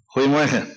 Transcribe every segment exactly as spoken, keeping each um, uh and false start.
Goedemorgen.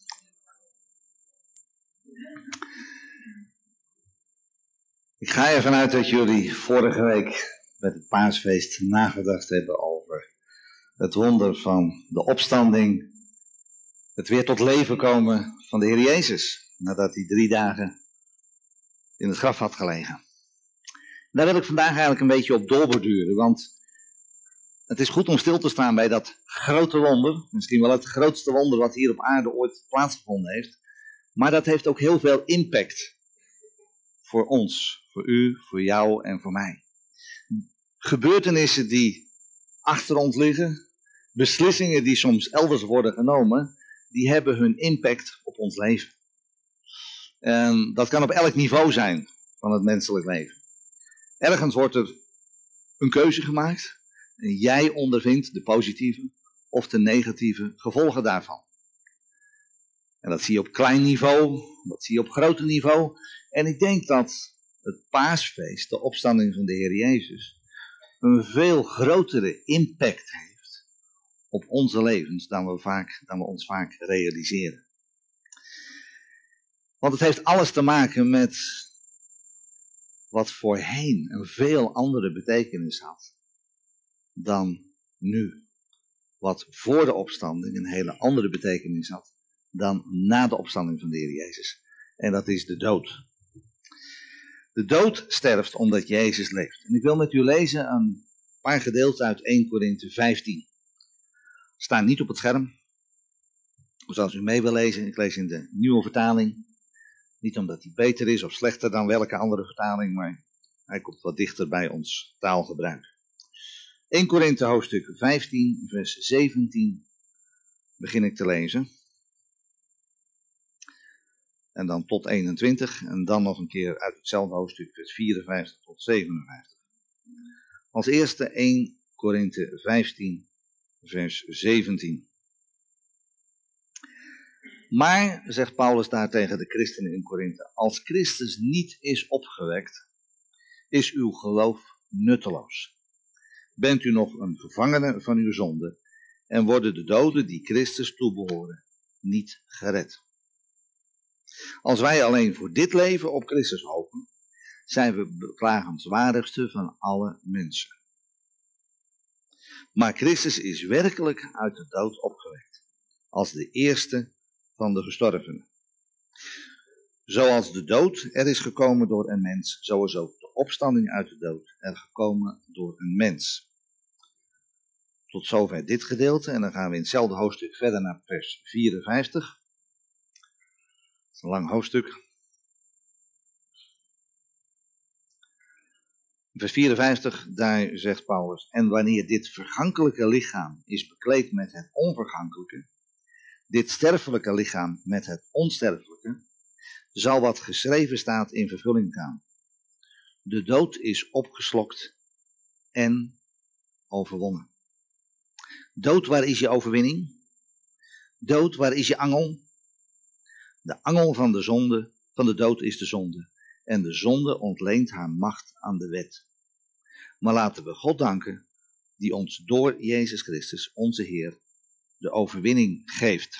Ik ga ervan uit dat jullie vorige week met het paasfeest nagedacht hebben over het wonder van de opstanding, het weer tot leven komen van de Heer Jezus, nadat hij drie dagen in het graf had gelegen. Daar wil ik vandaag eigenlijk een beetje op doorborduren, want het is goed om stil te staan bij dat grote wonder, misschien wel het grootste wonder wat hier op aarde ooit plaatsgevonden heeft, maar dat heeft ook heel veel impact voor ons, voor u, voor jou en voor mij. Gebeurtenissen die achter ons liggen, beslissingen die soms elders worden genomen, die hebben hun impact op ons leven. En dat kan op elk niveau zijn van het menselijk leven. Ergens wordt er een keuze gemaakt en jij ondervindt de positieve of de negatieve gevolgen daarvan. En dat zie je op klein niveau, dat zie je op groot niveau. En ik denk dat het paasfeest, de opstanding van de Heer Jezus, een veel grotere impact heeft op onze levens dan we, vaak, dan we ons vaak realiseren. Want het heeft alles te maken met wat voorheen een veel andere betekenis had dan nu. Wat voor de opstanding een hele andere betekenis had dan na de opstanding van de Heer Jezus. En dat is de dood. De dood sterft omdat Jezus leeft. En ik wil met u lezen een paar gedeelten uit eerste Korinthe vijftien. Staan niet op het scherm. Dus als u mee wil lezen, ik lees in de nieuwe vertaling. Niet omdat die beter is of slechter dan welke andere vertaling, maar hij komt wat dichter bij ons taalgebruik. eerste Korinthe hoofdstuk vijftien, vers zeventien begin ik te lezen. En dan tot eenentwintig. En dan nog een keer uit hetzelfde hoofdstuk, vers vierenvijftig tot zevenenvijftig. Als eerste eerste Korinthe vijftien, vers zeventien. Maar, zegt Paulus daar tegen de christenen in Korinthe, als Christus niet is opgewekt, is uw geloof nutteloos. Bent u nog een gevangene van uw zonde en worden de doden die Christus toebehoren niet gered. Als wij alleen voor dit leven op Christus hopen, zijn we beklagenswaardigste van alle mensen. Maar Christus is werkelijk uit de dood opgewekt, als de eerste van de gestorvenen. Zoals de dood er is gekomen door een mens, zo is ook de opstanding uit de dood er gekomen door een mens. Tot zover dit gedeelte en dan gaan we in hetzelfde hoofdstuk verder naar vers vierenvijftig. Dat is een lang hoofdstuk. Vers vierenvijftig, daar zegt Paulus, en wanneer dit vergankelijke lichaam is bekleed met het onvergankelijke, dit sterfelijke lichaam met het onsterfelijke, zal wat geschreven staat in vervulling gaan. De dood is opgeslokt en overwonnen. Dood, waar is je overwinning? Dood, waar is je angel? De angel van de zonde, van de dood is de zonde. En de zonde ontleent haar macht aan de wet. Maar laten we God danken, die ons door Jezus Christus, onze Heer, de overwinning geeft.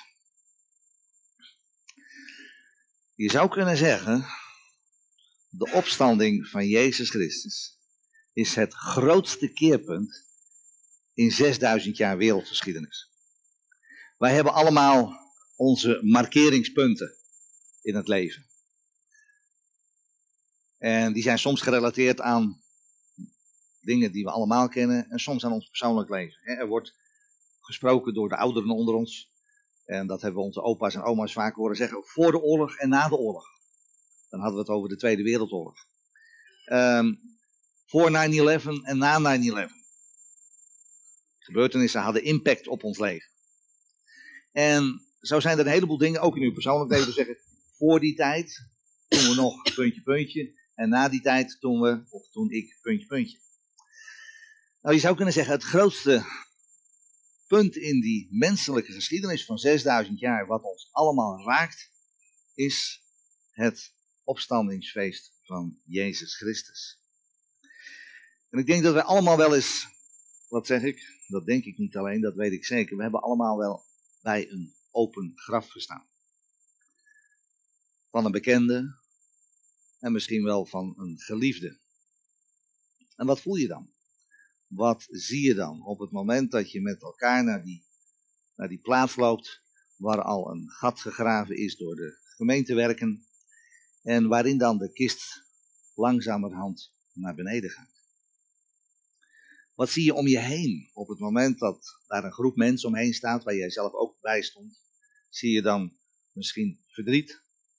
Je zou kunnen zeggen, de opstanding van Jezus Christus is het grootste keerpunt in zesduizend jaar wereldgeschiedenis. Wij hebben allemaal onze markeringspunten in het leven. En die zijn soms gerelateerd aan dingen die we allemaal kennen en soms aan ons persoonlijk leven. Er wordt gesproken door de ouderen onder ons. En dat hebben we onze opa's en oma's vaak horen zeggen. Voor de oorlog en na de oorlog. Dan hadden we het over de Tweede Wereldoorlog. Um, voor nine eleven en na nine eleven. Gebeurtenissen hadden impact op ons leven. En zo zijn er een heleboel dingen, ook in uw persoonlijk leven, zeggen. Voor die tijd, toen we nog puntje puntje. En na die tijd, toen we, of toen ik puntje puntje. Nou, je zou kunnen zeggen, het grootste punt in die menselijke geschiedenis van zesduizend jaar, wat ons allemaal raakt, is het opstandingsfeest van Jezus Christus. En ik denk dat wij allemaal wel eens, wat zeg ik, dat denk ik niet alleen, dat weet ik zeker, we hebben allemaal wel bij een open graf gestaan. Van een bekende en misschien wel van een geliefde. En wat voel je dan? Wat zie je dan op het moment dat je met elkaar naar die, naar die plaats loopt waar al een gat gegraven is door de gemeentewerken en waarin dan de kist langzamerhand naar beneden gaat? Wat zie je om je heen op het moment dat daar een groep mensen omheen staat waar jij zelf ook bij stond? Zie je dan misschien verdriet?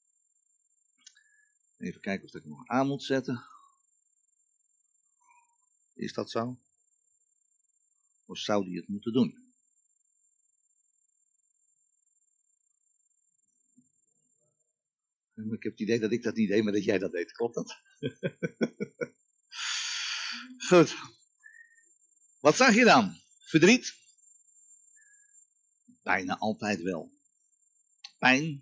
Even kijken of ik hem nog aan moet zetten. Is dat zo? Of zou die het moeten doen? Ik heb het idee dat ik dat niet deed, maar dat jij dat deed. Klopt dat? Goed. Wat zag je dan? Verdriet? Bijna altijd wel. Pijn?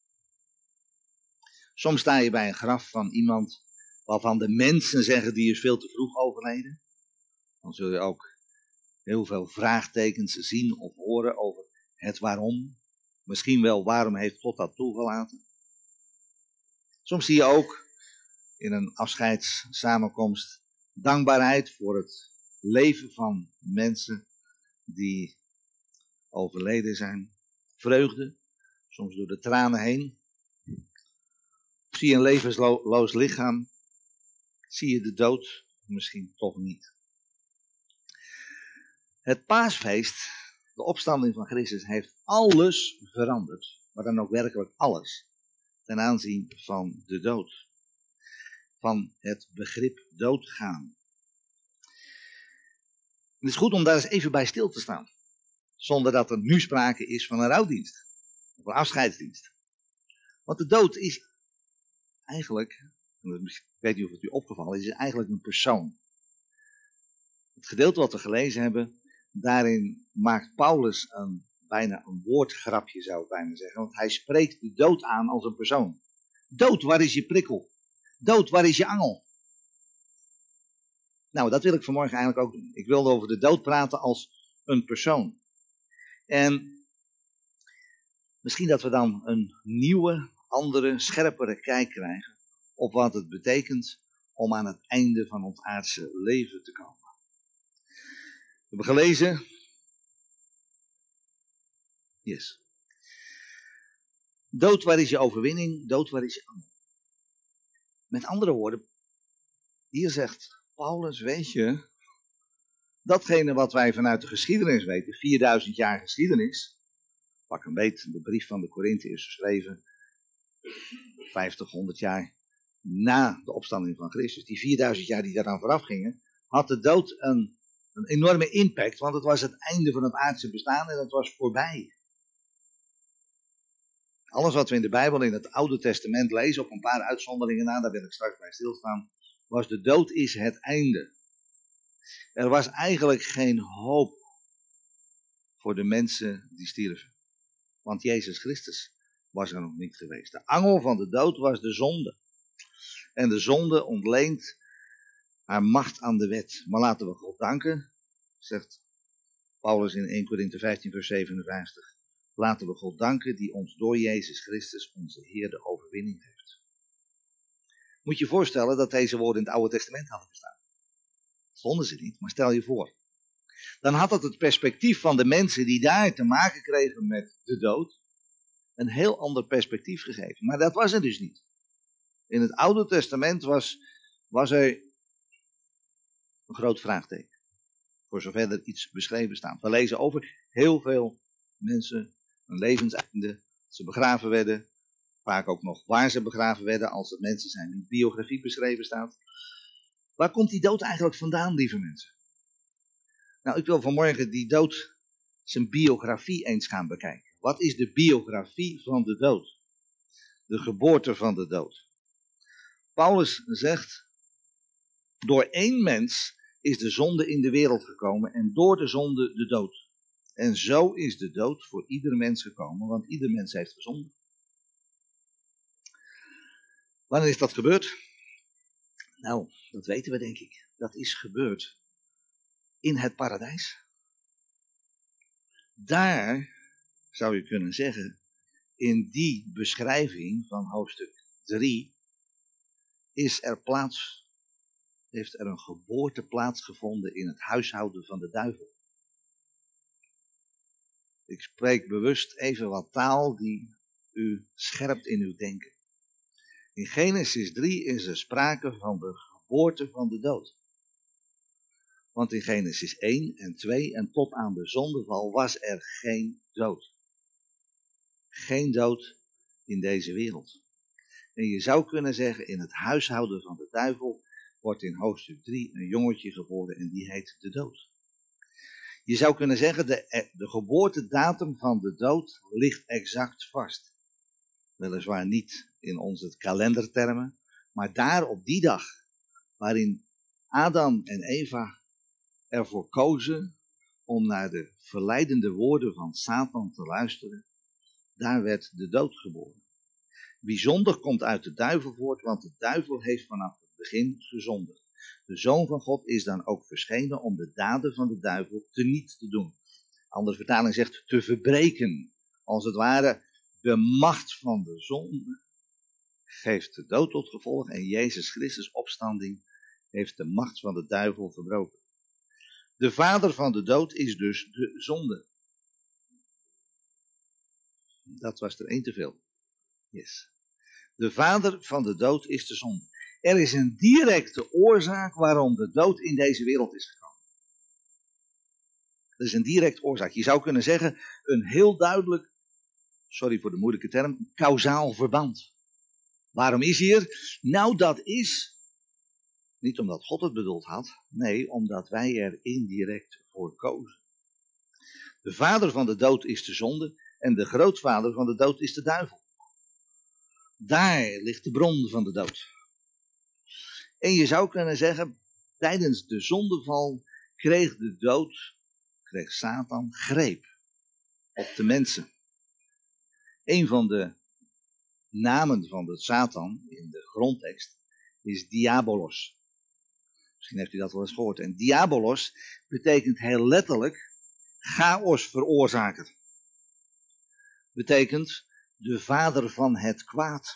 Soms sta je bij een graf van iemand waarvan de mensen zeggen die is veel te vroeg overleden. Dan zul je ook heel veel vraagtekens zien of horen over het waarom. Misschien wel waarom heeft God dat toegelaten. Soms zie je ook in een afscheidssamenkomst dankbaarheid voor het leven van mensen die overleden zijn. Vreugde, soms door de tranen heen. Zie je een levensloos lichaam, zie je de dood misschien toch niet. Het paasfeest, de opstanding van Christus, heeft alles veranderd, maar dan ook werkelijk alles, ten aanzien van de dood. Van het begrip doodgaan. Het is goed om daar eens even bij stil te staan, zonder dat er nu sprake is van een rouwdienst, of een afscheidsdienst. Want de dood is eigenlijk, ik weet niet of het u opgevallen is, is eigenlijk een persoon. Het gedeelte wat we gelezen hebben, daarin maakt Paulus een, bijna een woordgrapje, zou ik bijna zeggen. Want hij spreekt de dood aan als een persoon. Dood, waar is je prikkel? Dood, waar is je angel? Nou, dat wil ik vanmorgen eigenlijk ook doen. Ik wilde over de dood praten als een persoon. En misschien dat we dan een nieuwe, andere, scherpere kijk krijgen op wat het betekent om aan het einde van ons aardse leven te komen. We hebben gelezen. Yes. Dood, waar is je overwinning? Dood, waar is je angel? Met andere woorden, hier zegt Paulus, weet je, datgene wat wij vanuit de geschiedenis weten, vierduizend jaar geschiedenis, pak een beet, de brief van de Korinthe is geschreven vijftig, honderd jaar na de opstanding van Christus. Die vierduizend jaar die daaraan vooraf gingen, had de dood een, een enorme impact, want het was het einde van het aardse bestaan en het was voorbij. Alles wat we in de Bijbel in het Oude Testament lezen, op een paar uitzonderingen na, daar wil ik straks bij stilstaan, was de dood is het einde. Er was eigenlijk geen hoop voor de mensen die stierven. Want Jezus Christus was er nog niet geweest. De angel van de dood was de zonde. En de zonde ontleent haar macht aan de wet. Maar laten we God danken, zegt Paulus in eerste Korinthe vijftien vers zevenenvijftig. Laten we God danken die ons door Jezus Christus, onze Heer, de overwinning heeft. Moet je je voorstellen dat deze woorden in het Oude Testament hadden gestaan. Stonden ze niet, maar stel je voor. Dan had het het perspectief van de mensen die daar te maken kregen met de dood een heel ander perspectief gegeven. Maar dat was er dus niet. In het Oude Testament was, was er een groot vraagteken. Voor zover er iets beschreven staat. We lezen over heel veel mensen, een levenseinde, ze begraven werden. Vaak ook nog waar ze begraven werden, als het mensen zijn die in biografie beschreven staat. Waar komt die dood eigenlijk vandaan, lieve mensen? Nou, ik wil vanmorgen die dood, zijn biografie eens gaan bekijken. Wat is de biografie van de dood? De geboorte van de dood. Paulus zegt, door één mens is de zonde in de wereld gekomen en door de zonde de dood. En zo is de dood voor ieder mens gekomen, want ieder mens heeft gezondigd. Wanneer is dat gebeurd? Nou, dat weten we denk ik. Dat is gebeurd in het paradijs. Daar zou je kunnen zeggen, in die beschrijving van hoofdstuk drie is er plaats, heeft er een geboorte plaatsgevonden in het huishouden van de duivel. Ik spreek bewust even wat taal die u scherpt in uw denken. In Genesis drie is er sprake van de geboorte van de dood. Want in Genesis één en twee en tot aan de zondeval was er geen dood. Geen dood in deze wereld. En je zou kunnen zeggen, in het huishouden van de duivel wordt in hoofdstuk drie een jongetje geboren en die heet de dood. Je zou kunnen zeggen, de, de geboortedatum van de dood ligt exact vast. Weliswaar niet in onze kalendertermen, maar daar op die dag, waarin Adam en Eva ervoor kozen om naar de verleidende woorden van Satan te luisteren, daar werd de dood geboren. Bijzonder komt uit de duivel voort, want de duivel heeft vanaf het begin gezondigd. De Zoon van God is dan ook verschenen om de daden van de duivel teniet te doen. Andere vertaling zegt te verbreken. Als het ware de macht van de zonde geeft de dood tot gevolg en Jezus Christus opstanding heeft de macht van de duivel verbroken. De vader van de dood is dus de zonde. Dat was er één te veel. Yes. De vader van de dood is de zonde. Er is een directe oorzaak waarom de dood in deze wereld is gekomen. Er is een directe oorzaak. Je zou kunnen zeggen, een heel duidelijk, sorry voor de moeilijke term, kausaal verband. Waarom is hier? Nou, dat is niet omdat God het bedoeld had, nee, omdat wij er indirect voor kozen. De vader van de dood is de zonde en de grootvader van de dood is de duivel. Daar ligt de bron van de dood. En je zou kunnen zeggen, tijdens de zondeval kreeg de dood, kreeg Satan greep op de mensen. Een van de namen van de Satan in de grondtekst is Diabolos. Misschien heeft u dat wel eens gehoord. En Diabolos betekent heel letterlijk chaos veroorzaker. Betekent de vader van het kwaad.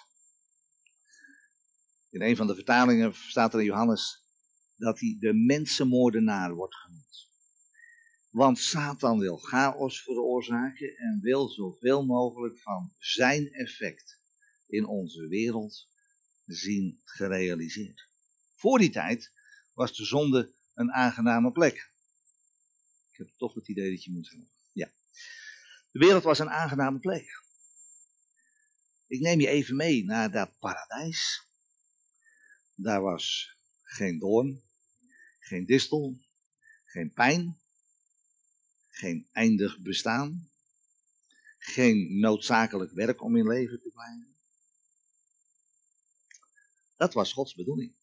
In een van de vertalingen staat er in Johannes dat hij de mensenmoordenaar wordt genoemd. Want Satan wil chaos veroorzaken en wil zoveel mogelijk van zijn effect in onze wereld zien gerealiseerd. Voor die tijd was de zonde een aangename plek. Ik heb toch het idee dat je moet gaan. Ja. De wereld was een aangename plek. Ik neem je even mee naar dat paradijs. Daar was geen doorn, geen distel, geen pijn, geen eindig bestaan, geen noodzakelijk werk om in leven te blijven. Dat was Gods bedoeling.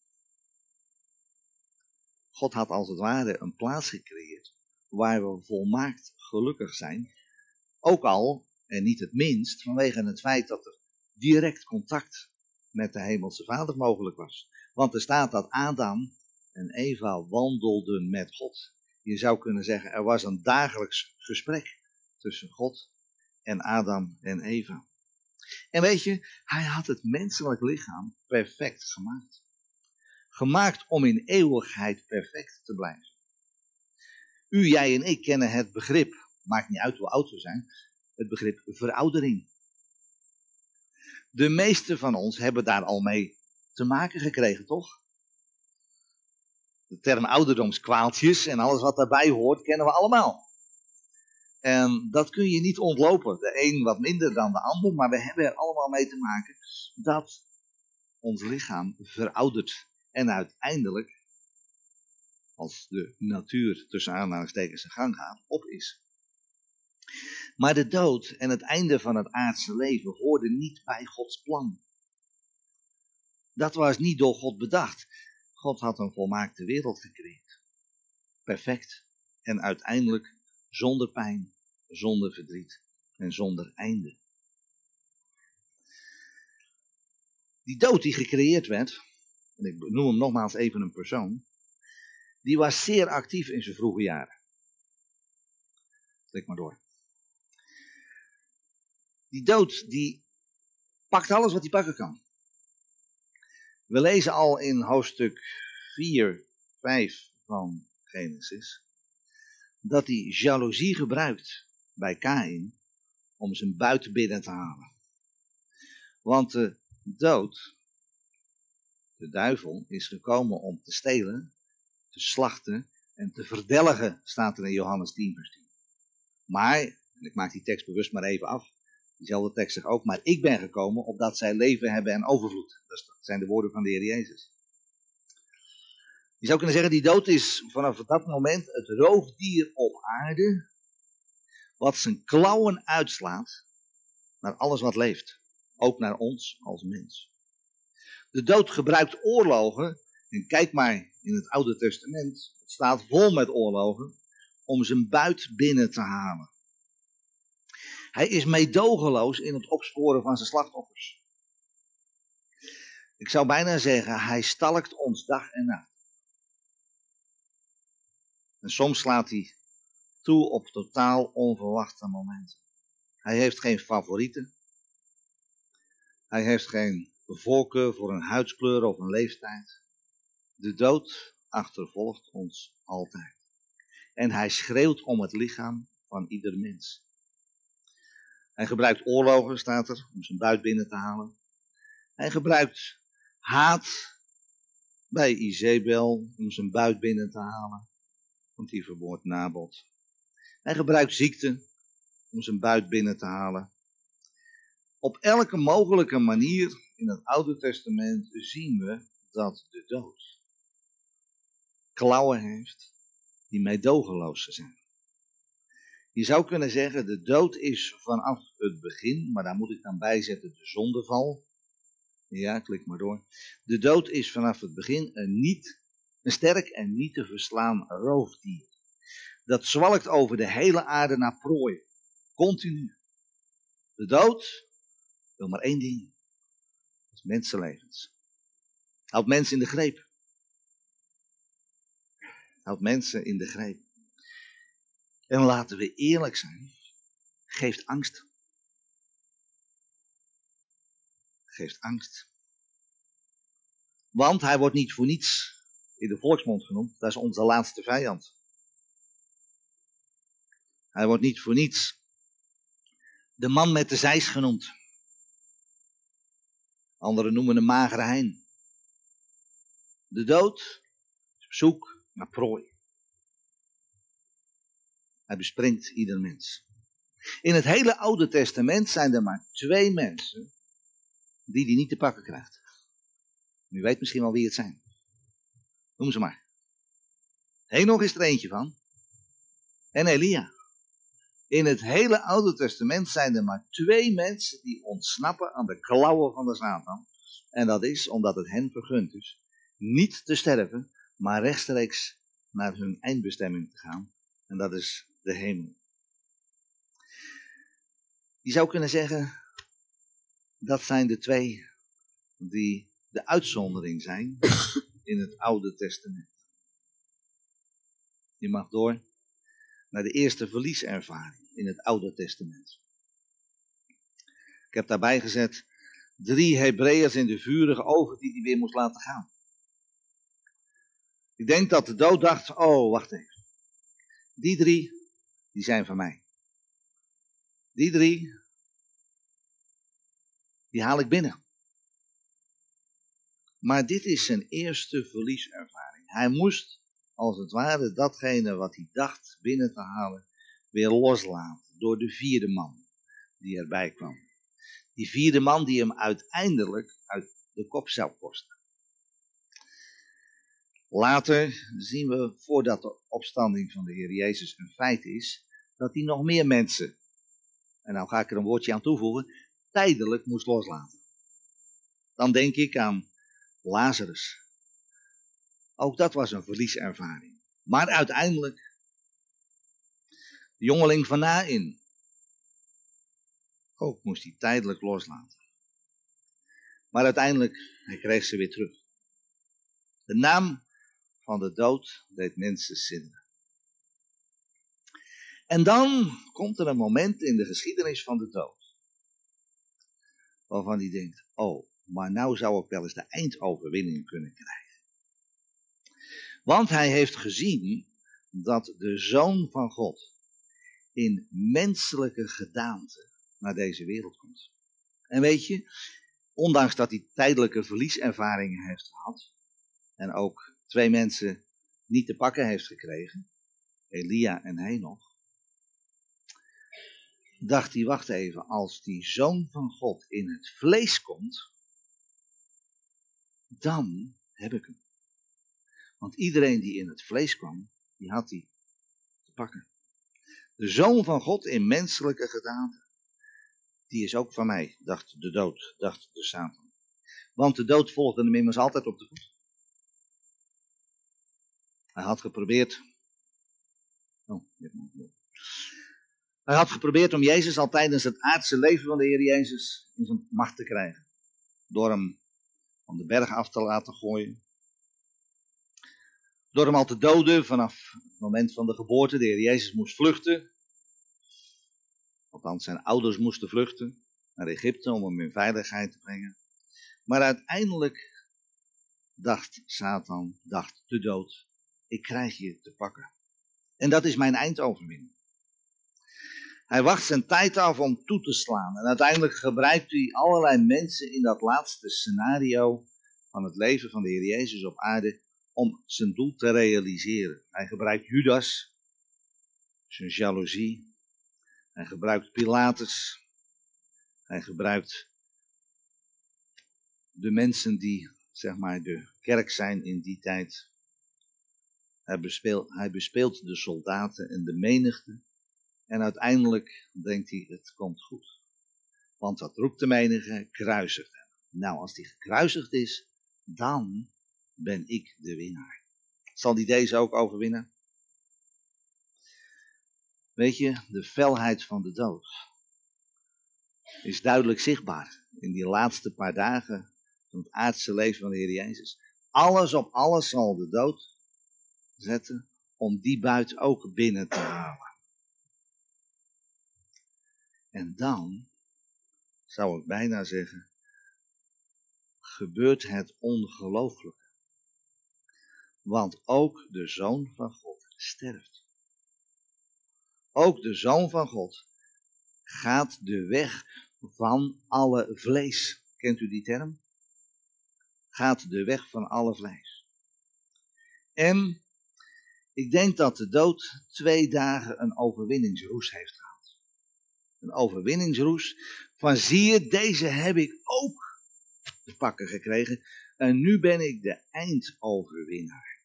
God had als het ware een plaats gecreëerd waar we volmaakt gelukkig zijn. Ook al, en niet het minst, vanwege het feit dat er direct contact met de hemelse Vader mogelijk was. Want er staat dat Adam en Eva wandelden met God. Je zou kunnen zeggen, er was een dagelijks gesprek tussen God en Adam en Eva. En weet je, hij had het menselijk lichaam perfect gemaakt. Gemaakt om in eeuwigheid perfect te blijven. U, jij en ik kennen het begrip, maakt niet uit hoe oud we zijn, het begrip veroudering. De meesten van ons hebben daar al mee te maken gekregen, toch? De term ouderdomskwaaltjes en alles wat daarbij hoort, kennen we allemaal. En dat kun je niet ontlopen. De een wat minder dan de ander, maar we hebben er allemaal mee te maken dat ons lichaam veroudert. En uiteindelijk, als de natuur tussen aanhalingstekens zijn gang gaat, op is. Maar de dood en het einde van het aardse leven hoorden niet bij Gods plan. Dat was niet door God bedacht. God had een volmaakte wereld gecreëerd. Perfect. En uiteindelijk zonder pijn, zonder verdriet en zonder einde. Die dood die gecreëerd werd, en ik noem hem nogmaals even een persoon, die was zeer actief in zijn vroege jaren. Klik maar door. Die dood, die pakt alles wat hij pakken kan. We lezen al in hoofdstuk vier, vijf van Genesis, dat hij jaloezie gebruikt bij Kaïn om zijn buit binnen te halen. Want de dood, de duivel, is gekomen om te stelen, te slachten en te verdelgen, staat er in Johannes tien vers tien. Maar, en ik maak die tekst bewust maar even af, diezelfde tekst zegt ook, maar ik ben gekomen opdat zij leven hebben en overvloed. Dat zijn de woorden van de Heer Jezus. Je zou kunnen zeggen, die dood is vanaf dat moment het roofdier op aarde, wat zijn klauwen uitslaat naar alles wat leeft. Ook naar ons als mens. De dood gebruikt oorlogen, en kijk maar in het Oude Testament, het staat vol met oorlogen, om zijn buit binnen te halen. Hij is meedogenloos in het opsporen van zijn slachtoffers. Ik zou bijna zeggen, hij stalkt ons dag en nacht. En soms slaat hij toe op totaal onverwachte momenten. Hij heeft geen favorieten. Hij heeft geen voorkeur voor een huidskleur of een leeftijd. De dood achtervolgt ons altijd. En hij schreeuwt om het lichaam van ieder mens. Hij gebruikt oorlogen, staat er, om zijn buit binnen te halen. Hij gebruikt haat bij Izebel om zijn buit binnen te halen. Want die vermoordt Nabot. Hij gebruikt ziekte om zijn buit binnen te halen. Op elke mogelijke manier in het Oude Testament zien we dat de dood klauwen heeft die meedogenloos zijn. Je zou kunnen zeggen, de dood is vanaf het begin, maar daar moet ik dan bijzetten de zondeval. Ja, klik maar door. De dood is vanaf het begin een, niet, een sterk en niet te verslaan roofdier. Dat zwalkt over de hele aarde naar prooi. Continu. De dood wil maar één ding. Dat is mensenlevens. Houdt mensen in de greep. Houdt mensen in de greep. En laten we eerlijk zijn. Geeft angst. Geeft angst. Want hij wordt niet voor niets in de volksmond genoemd. Dat is onze laatste vijand. Hij wordt niet voor niets de man met de zeis genoemd. Anderen noemen hem magere hein. De dood is op zoek naar prooi. Hij bespringt ieder mens. In het hele Oude Testament zijn er maar twee mensen die die niet te pakken krijgt. U weet misschien wel wie het zijn. Noem ze maar. Henoch is er eentje van. En Elia. In het hele Oude Testament zijn er maar twee mensen die ontsnappen aan de klauwen van de Satan. En dat is omdat het hen vergund is niet te sterven, maar rechtstreeks naar hun eindbestemming te gaan. En dat is de hemel. Je zou kunnen zeggen, dat zijn de twee die de uitzondering zijn in het Oude Testament. Je mag door naar de eerste verlieservaring in het Oude Testament. Ik heb daarbij gezet drie Hebreeërs in de vurige oven die hij weer moest laten gaan. Ik denk dat de dood dacht, oh wacht even. Die drie, die zijn van mij. Die drie, die haal ik binnen. Maar dit is zijn eerste verlieservaring. Hij moest, als het ware, datgene wat hij dacht binnen te halen, weer loslaten door de vierde man die erbij kwam. Die vierde man die hem uiteindelijk uit de kop zou kosten. Later zien we, voordat de opstanding van de Heer Jezus een feit is, dat hij nog meer mensen, en nou ga ik er een woordje aan toevoegen, tijdelijk moest loslaten. Dan denk ik aan Lazarus. Ook dat was een verlieservaring. Maar uiteindelijk, de jongeling van Naïn, ook moest hij tijdelijk loslaten. Maar uiteindelijk, hij kreeg ze weer terug. De naam van de dood deed mensen sidderen. En dan komt er een moment in de geschiedenis van de dood. waarvan hij denkt, oh, maar nou zou ik wel eens de eindoverwinning kunnen krijgen. Want hij heeft gezien dat de Zoon van God in menselijke gedaante naar deze wereld komt. En weet je, ondanks dat hij tijdelijke verlieservaringen heeft gehad, en ook twee mensen niet te pakken heeft gekregen, Elia en Henoch, dacht hij, wacht even, als die Zoon van God in het vlees komt, dan heb ik hem. Want iedereen die in het vlees kwam, die had hij te pakken. De Zoon van God in menselijke gedaante, die is ook van mij, dacht de dood, dacht de Satan. Want de dood volgde hem immers altijd op de voet. Hij had geprobeerd, oh, hij had geprobeerd om Jezus al tijdens het aardse leven van de Heer Jezus in zijn macht te krijgen. Door hem van de berg af te laten gooien. Door hem al te doden vanaf het moment van de geboorte. De Heer Jezus moest vluchten. Althans, zijn ouders moesten vluchten naar Egypte om hem in veiligheid te brengen. Maar uiteindelijk dacht Satan, dacht de dood, ik krijg je te pakken. En dat is mijn eindoverwinning. Hij wacht zijn tijd af om toe te slaan. En uiteindelijk gebruikt hij allerlei mensen in dat laatste scenario van het leven van de Heer Jezus op aarde om zijn doel te realiseren. Hij gebruikt Judas, zijn jaloezie. Hij gebruikt Pilatus. Hij gebruikt de mensen die, zeg maar, de kerk zijn in die tijd. Hij bespeelt, hij bespeelt de soldaten en de menigte. En uiteindelijk denkt hij, het komt goed. Want wat roept de menigte? Kruisigt hem. Nou, als die gekruisigd is, dan ben ik de winnaar. Zal die deze ook overwinnen? Weet je, de felheid van de dood is duidelijk zichtbaar in die laatste paar dagen van het aardse leven van de Heer Jezus. Alles op alles zal de dood zetten om die buit ook binnen te halen. En dan, zou ik bijna zeggen, gebeurt het ongelooflijke. Want ook de Zoon van God sterft. Ook de Zoon van God gaat de weg van alle vlees. Kent u die term? Gaat de weg van alle vlees. En ik denk dat de dood twee dagen een overwinningsroes heeft gehad. Een overwinningsroes van zie je, deze heb ik ook te pakken gekregen. En nu ben ik de eindoverwinnaar.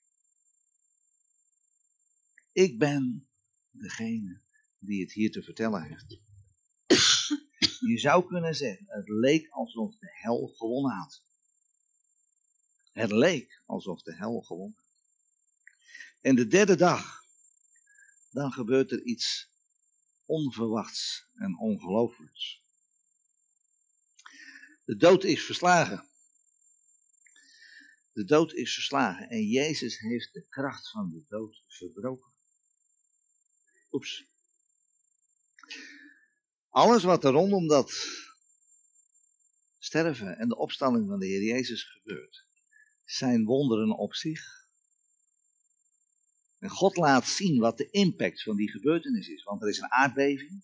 Ik ben degene die het hier te vertellen heeft. Je zou kunnen zeggen, het leek alsof de hel gewonnen had. Het leek alsof de hel gewonnen had. En de derde dag, dan gebeurt er iets onverwachts en ongelooflijks. De dood is verslagen. De dood is verslagen en Jezus heeft de kracht van de dood verbroken. Oeps. Alles wat er rondom dat sterven en de opstanding van de Heer Jezus gebeurt, zijn wonderen op zich. En God laat zien wat de impact van die gebeurtenis is, want er is een aardbeving.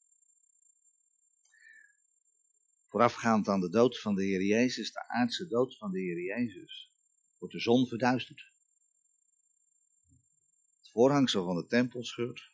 Voorafgaand aan de dood van de Heer Jezus, de aardse dood van de Heer Jezus, wordt de zon verduisterd. Het voorhangsel van de tempel scheurt.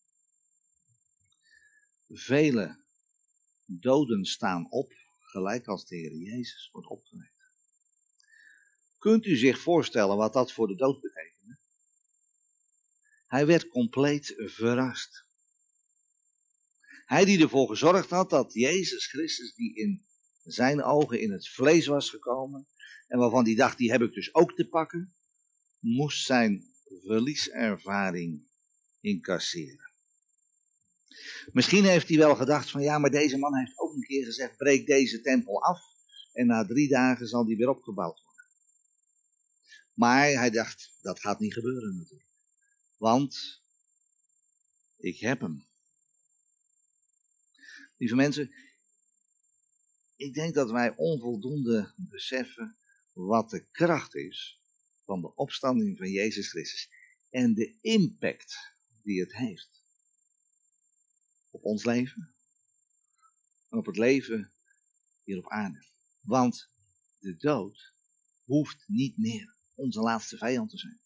Vele doden staan op, gelijk als de Heer Jezus wordt opgewekt. Kunt u zich voorstellen wat dat voor de dood betekende? Hij werd compleet verrast. Hij die ervoor gezorgd had dat Jezus Christus, die in zijn ogen in het vlees was gekomen, en waarvan hij dacht, die heb ik dus ook te pakken, moest zijn verlieservaring incasseren. Misschien heeft hij wel gedacht van ja, maar deze man heeft ook een keer gezegd, breek deze tempel af en na drie dagen zal die weer opgebouwd worden. Maar hij dacht, dat gaat niet gebeuren natuurlijk. Want ik heb hem. Lieve mensen, ik denk dat wij onvoldoende beseffen wat de kracht is van de opstanding van Jezus Christus. En de impact die het heeft. Op ons leven. En op het leven hier op aarde. Want de dood hoeft niet meer onze laatste vijand te zijn.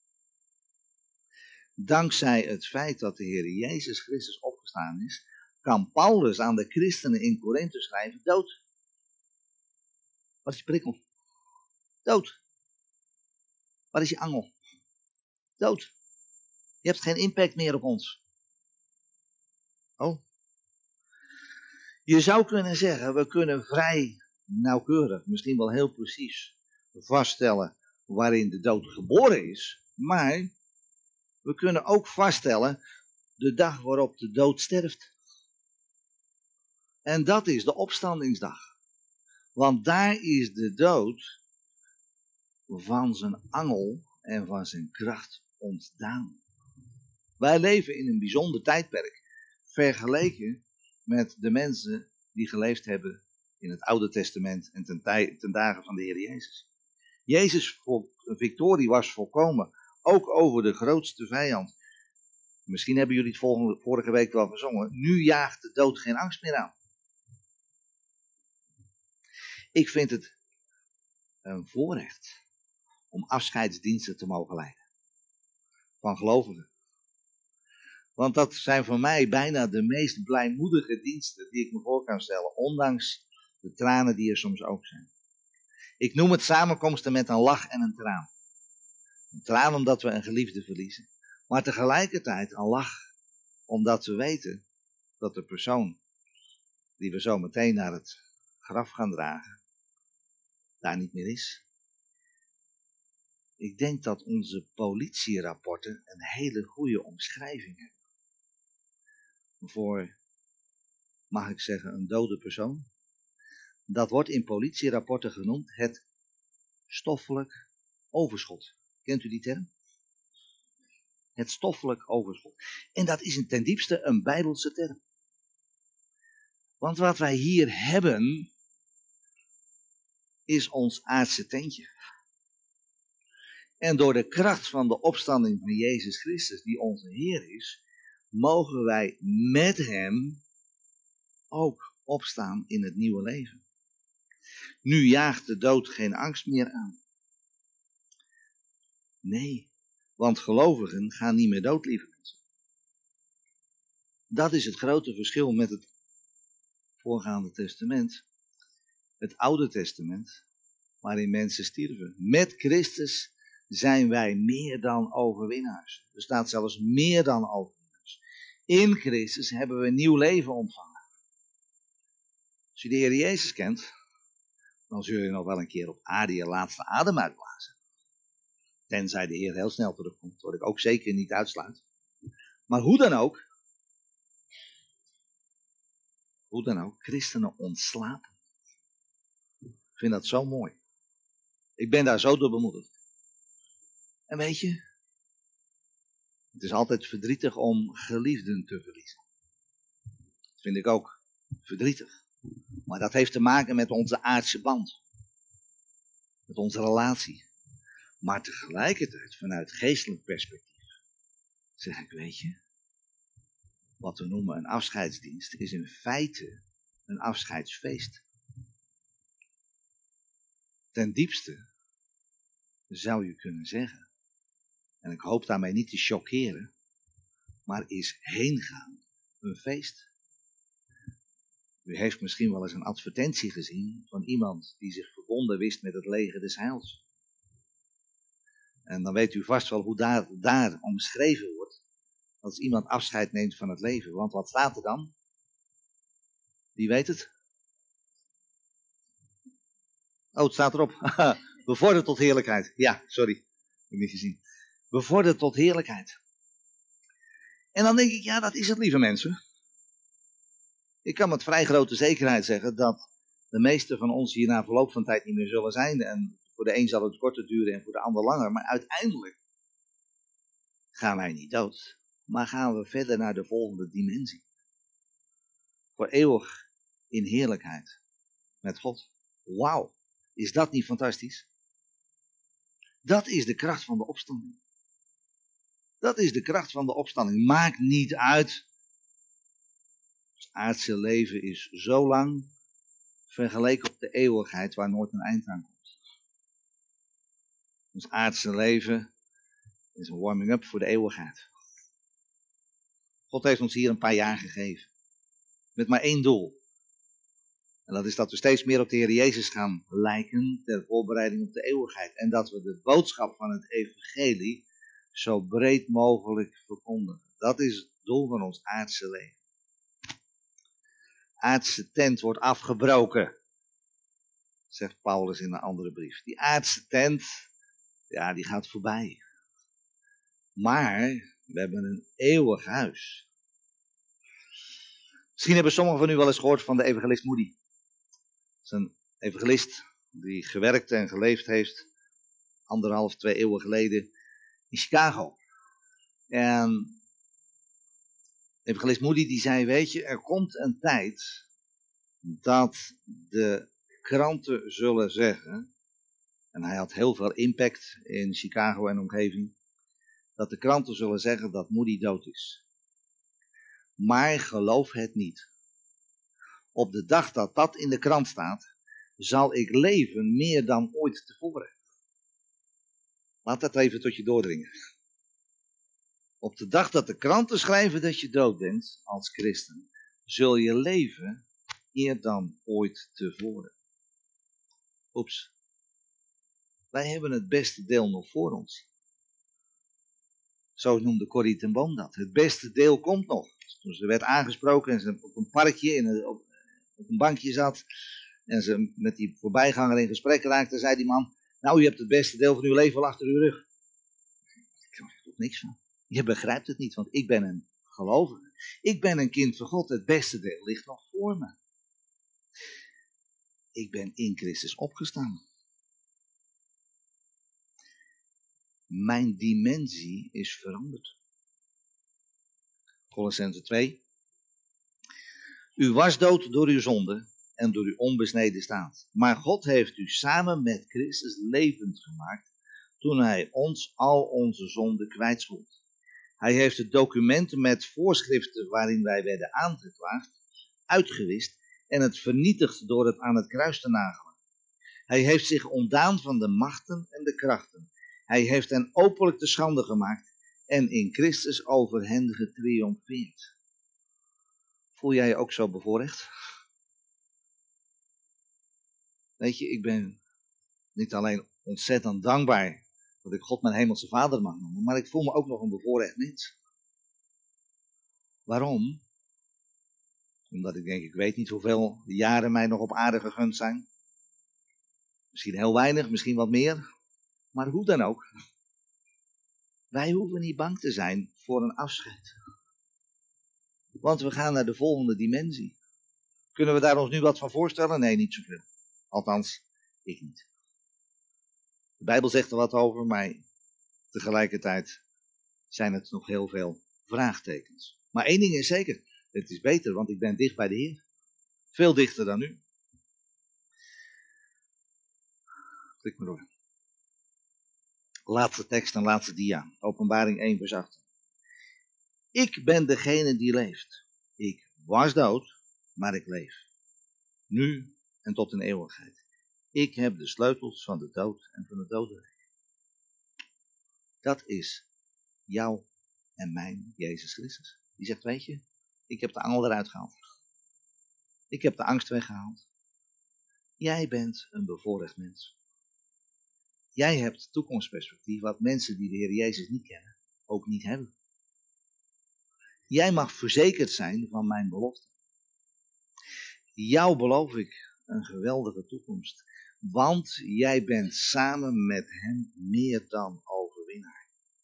Dankzij het feit dat de Heer Jezus Christus opgestaan is, kan Paulus aan de christenen in Korinthe schrijven, dood. Wat is je prikkel? Dood. Wat is je angel? Dood. Je hebt geen impact meer op ons. Oh. Je zou kunnen zeggen, we kunnen vrij nauwkeurig, misschien wel heel precies, vaststellen waarin de dood geboren is. Maar we kunnen ook vaststellen de dag waarop de dood sterft. En dat is de opstandingsdag. Want daar is de dood van zijn angel en van zijn kracht ontdaan. Wij leven in een bijzonder tijdperk, vergeleken met de mensen die geleefd hebben in het Oude Testament en ten, tij, ten dagen van de Heer Jezus. Jezus' victorie was volkomen, ook over de grootste vijand. Misschien hebben jullie het volgende, vorige week wel gezongen. Nu jaagt de dood geen angst meer aan. Ik vind het een voorrecht om afscheidsdiensten te mogen leiden. Van gelovigen. Want dat zijn voor mij bijna de meest blijmoedige diensten die ik me voor kan stellen. Ondanks de tranen die er soms ook zijn. Ik noem het samenkomsten met een lach en een traan. Een traan omdat we een geliefde verliezen. Maar tegelijkertijd een lach omdat we weten dat de persoon die we zo meteen naar het graf gaan dragen, daar niet meer is. Ik denk dat onze politierapporten een hele goede omschrijving hebben. Voor, mag ik zeggen, een dode persoon. Dat wordt in politierapporten genoemd het stoffelijk overschot. Kent u die term? Het stoffelijk overschot. En dat is ten diepste een Bijbelse term. Want wat wij hier hebben, is ons aardse tentje. En door de kracht van de opstanding van Jezus Christus, die onze Heer is, mogen wij met Hem ook opstaan in het nieuwe leven. Nu jaagt de dood geen angst meer aan. Nee, want gelovigen gaan niet meer dood, lieve mensen. Dat is het grote verschil met het voorgaande testament. Het Oude Testament, waarin mensen stierven. Met Christus zijn wij meer dan overwinnaars. Er staat zelfs meer dan overwinnaars. In Christus hebben we een nieuw leven ontvangen. Als je de Heer Jezus kent, dan zul je nog wel een keer op aarde je laatste adem uitblazen. Tenzij de Heer heel snel terugkomt, wat ik ook zeker niet uitsluit. Maar hoe dan ook, hoe dan ook, christenen ontslapen. Ik vind dat zo mooi. Ik ben daar zo door bemoedigd. En weet je, het is altijd verdrietig om geliefden te verliezen. Dat vind ik ook verdrietig. Maar dat heeft te maken met onze aardse band. Met onze relatie. Maar tegelijkertijd, vanuit geestelijk perspectief, zeg ik, weet je, wat we noemen een afscheidsdienst, is in feite een afscheidsfeest. Ten diepste zou je kunnen zeggen, en ik hoop daarmee niet te choqueren, maar is heengaan een feest. U heeft misschien wel eens een advertentie gezien van iemand die zich verbonden wist met het leger des heils. En dan weet u vast wel hoe daar, daar omschreven wordt, als iemand afscheid neemt van het leven. Want wat staat er dan? Wie weet het? Oh, het staat erop. Bevorderd tot heerlijkheid. Ja, sorry. Ik heb niet gezien. Bevorderd tot heerlijkheid. En dan denk ik, ja, dat is het, lieve mensen. Ik kan met vrij grote zekerheid zeggen dat de meesten van ons hier na verloop van tijd niet meer zullen zijn. En voor de een zal het korter duren en voor de ander langer. Maar uiteindelijk gaan wij niet dood. Maar gaan we verder naar de volgende dimensie. Voor eeuwig in heerlijkheid met God. Wauw, is dat niet fantastisch? Dat is de kracht van de opstanding. Dat is de kracht van de opstanding. Maakt niet uit. Het aardse leven is zo lang vergeleken op de eeuwigheid waar nooit een eind aan komt. Ons aardse leven is een warming-up voor de eeuwigheid. God heeft ons hier een paar jaar gegeven. Met maar één doel. En dat is dat we steeds meer op de Heer Jezus gaan lijken ter voorbereiding op de eeuwigheid. En dat we de boodschap van het evangelie zo breed mogelijk verkondigen. Dat is het doel van ons aardse leven. Aardse tent wordt afgebroken, zegt Paulus in een andere brief. Die aardse tent, ja, die gaat voorbij. Maar we hebben een eeuwig huis. Misschien hebben sommigen van u wel eens gehoord van de evangelist Moody. Dat is een evangelist die gewerkt en geleefd heeft anderhalf, twee eeuwen geleden in Chicago. En evangelist Moody die zei, weet je, er komt een tijd dat de kranten zullen zeggen, en hij had heel veel impact in Chicago en omgeving, dat de kranten zullen zeggen dat Moody dood is. Maar geloof het niet. Op de dag dat dat in de krant staat, zal ik leven meer dan ooit tevoren. Laat dat even tot je doordringen. Op de dag dat de kranten schrijven dat je dood bent als christen, zul je leven meer dan ooit tevoren. Oeps. Wij hebben het beste deel nog voor ons. Zo noemde Corrie ten Boom dat. Het beste deel komt nog. Toen ze werd aangesproken en ze op een parkje in een, op, op een bankje zat en ze met die voorbijganger in gesprek raakte, zei die man, nou, u hebt het beste deel van uw leven al achter uw rug. Ik heb er niks van. Je begrijpt het niet, want ik ben een gelovige. Ik ben een kind van God. Het beste deel ligt nog voor me. Ik ben in Christus opgestaan. Mijn dimensie is veranderd. Colossenzen twee. U was dood door uw zonde en door uw onbesneden staat. Maar God heeft u samen met Christus levend gemaakt toen hij ons al onze zonden kwijtschold. Hij heeft de documenten met voorschriften waarin wij werden aangeklaagd uitgewist en het vernietigd door het aan het kruis te nagelen. Hij heeft zich ontdaan van de machten en de krachten. Hij heeft hen openlijk te schande gemaakt en in Christus over hen getriomfeerd. Voel jij je ook zo bevoorrecht? Weet je, ik ben niet alleen ontzettend dankbaar dat ik God mijn hemelse vader mag noemen, maar ik voel me ook nog een bevoorrecht mens. Waarom? Omdat ik denk, ik weet niet hoeveel jaren mij nog op aarde gegund zijn. Misschien heel weinig, misschien wat meer. Maar hoe dan ook. Wij hoeven niet bang te zijn voor een afscheid. Want we gaan naar de volgende dimensie. Kunnen we daar ons nu wat van voorstellen? Nee, niet zoveel. Althans, ik niet. De Bijbel zegt er wat over, maar tegelijkertijd zijn het nog heel veel vraagtekens. Maar één ding is zeker. Het is beter, want ik ben dicht bij de Heer. Veel dichter dan u. Klik maar door. Laatste tekst en laatste dia. Openbaring één vers acht. Ik ben degene die leeft. Ik was dood, maar ik leef. Nu en tot in eeuwigheid. Ik heb de sleutels van de dood en van het dodenrijk. Dat is jou en mijn Jezus Christus. Die zegt, weet je, ik heb de angel eruit gehaald. Ik heb de angst weggehaald. Jij bent een bevoorrecht mens. Jij hebt toekomstperspectief wat mensen die de Heer Jezus niet kennen ook niet hebben. Jij mag verzekerd zijn van mijn belofte. Jou beloof ik een geweldige toekomst. Want jij bent samen met hem meer dan overwinnaar.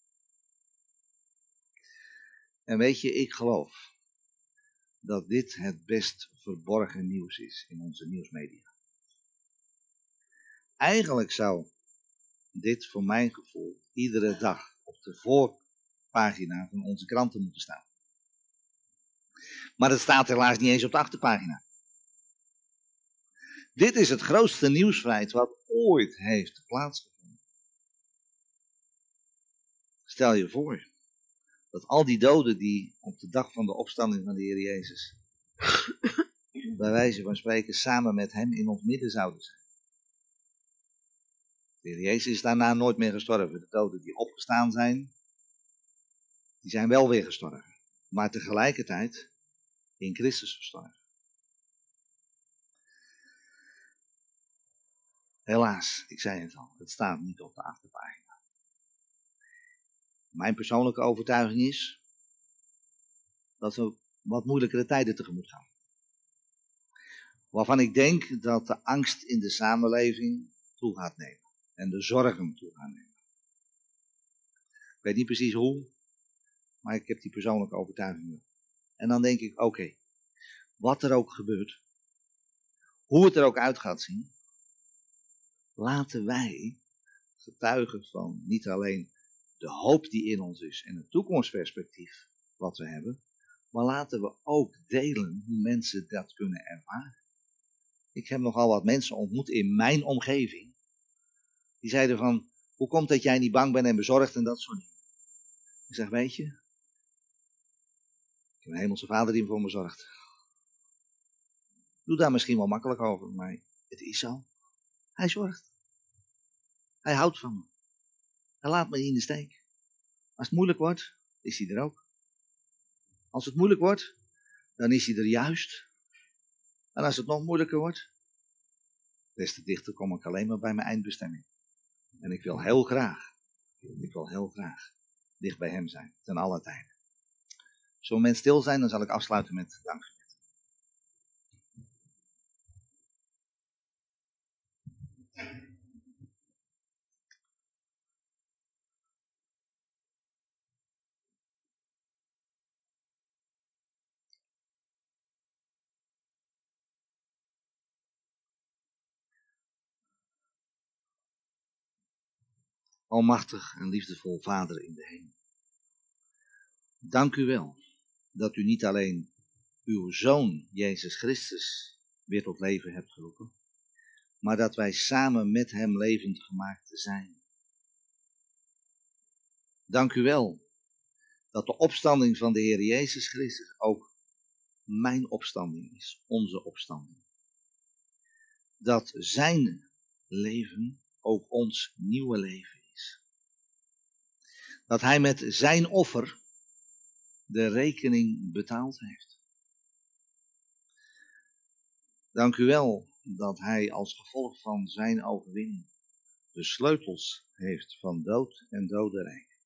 En weet je, ik geloof dat dit het best verborgen nieuws is in onze nieuwsmedia. Eigenlijk zou dit voor mijn gevoel iedere dag op de voorpagina van onze kranten moeten staan. Maar het staat helaas niet eens op de achterpagina. Dit is het grootste nieuwsfeit wat ooit heeft plaatsgevonden. Stel je voor dat al die doden die op de dag van de opstanding van de Heer Jezus, bij wijze van spreken, samen met hem in ons midden zouden zijn. De Heer Jezus is daarna nooit meer gestorven. De doden die opgestaan zijn, die zijn wel weer gestorven. Maar tegelijkertijd in Christus gestorven. Helaas, ik zei het al, het staat niet op de achterpagina. Mijn persoonlijke overtuiging is dat we wat moeilijkere tijden tegemoet gaan. Waarvan ik denk dat de angst in de samenleving toe gaat nemen. En de zorgen toe gaan nemen. Ik weet niet precies hoe, maar ik heb die persoonlijke overtuiging wel. En dan denk ik, oké, okay, wat er ook gebeurt, hoe het er ook uit gaat zien, laten wij getuigen van niet alleen de hoop die in ons is en het toekomstperspectief wat we hebben, maar laten we ook delen hoe mensen dat kunnen ervaren. Ik heb nogal wat mensen ontmoet in mijn omgeving, die zeiden van, hoe komt dat jij niet bang bent en bezorgd en dat soort dingen. Ik zeg, weet je, ik heb een hemelse vader die voor me zorgt. Doe daar misschien wel makkelijk over, maar het is zo. Hij zorgt. Hij houdt van me. Hij laat me niet in de steek. Als het moeilijk wordt, is hij er ook. Als het moeilijk wordt, dan is hij er juist. En als het nog moeilijker wordt, des te dichter kom ik alleen maar bij mijn eindbestemming. En ik wil heel graag, ik wil heel graag dicht bij hem zijn, ten alle tijden. Zullen we mensen stil zijn, dan zal ik afsluiten met dankgebed. Almachtig en liefdevol Vader in de hemel. Dank u wel dat u niet alleen uw Zoon Jezus Christus weer tot leven hebt geroepen, maar dat wij samen met hem levend gemaakt zijn. Dank u wel dat de opstanding van de Heer Jezus Christus ook mijn opstanding is, onze opstanding. Dat zijn leven ook ons nieuwe leven is. Dat hij met zijn offer de rekening betaald heeft. Dank u wel dat hij als gevolg van zijn overwinning de sleutels heeft van dood en dodenrijk.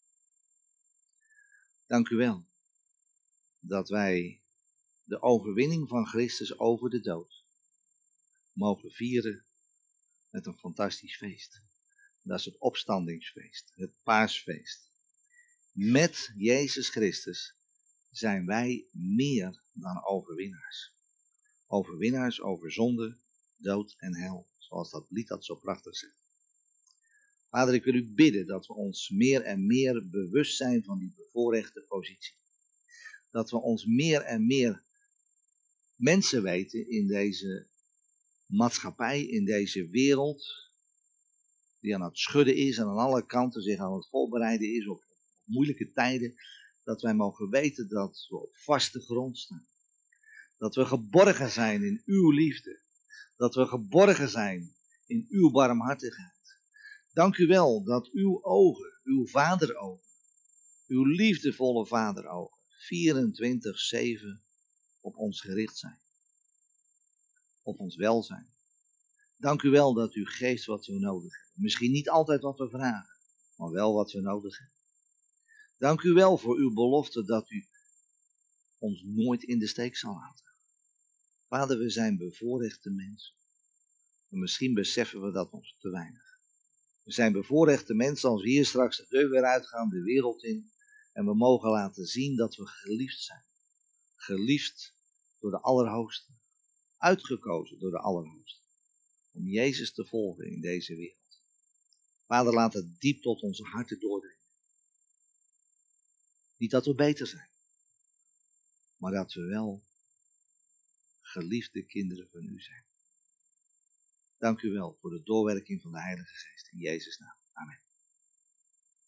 Dank u wel dat wij de overwinning van Christus over de dood mogen vieren met een fantastisch feest. Dat is het opstandingsfeest, het paasfeest. Met Jezus Christus zijn wij meer dan overwinnaars. Overwinnaars over zonde, dood en hel, zoals dat lied dat zo prachtig zegt. Vader, ik wil u bidden dat we ons meer en meer bewust zijn van die bevoorrechte positie. Dat we ons meer en meer mensen weten in deze maatschappij, in deze wereld, die aan het schudden is en aan alle kanten zich aan het voorbereiden is op, op moeilijke tijden, dat wij mogen weten dat we op vaste grond staan. Dat we geborgen zijn in uw liefde. Dat we geborgen zijn in uw barmhartigheid. Dank u wel dat uw ogen, uw vaderogen, uw liefdevolle vaderogen, vierentwintig zeven op ons gericht zijn. Op ons welzijn. Dank u wel dat u geeft wat we nodig hebben. Misschien niet altijd wat we vragen, maar wel wat we nodig hebben. Dank u wel voor uw belofte dat u ons nooit in de steek zal laten. Vader, we zijn bevoorrechte mensen. En misschien beseffen we dat nog te weinig. We zijn bevoorrechte mensen als we hier straks de deur weer uitgaan, de wereld in. En we mogen laten zien dat we geliefd zijn. Geliefd door de Allerhoogste. Uitgekozen door de Allerhoogste. Om Jezus te volgen in deze wereld. Vader, laat het diep tot onze harten doordringen. Niet dat we beter zijn. Maar dat we wel geliefde kinderen van u zijn. Dank u wel voor de doorwerking van de Heilige Geest. In Jezus' naam.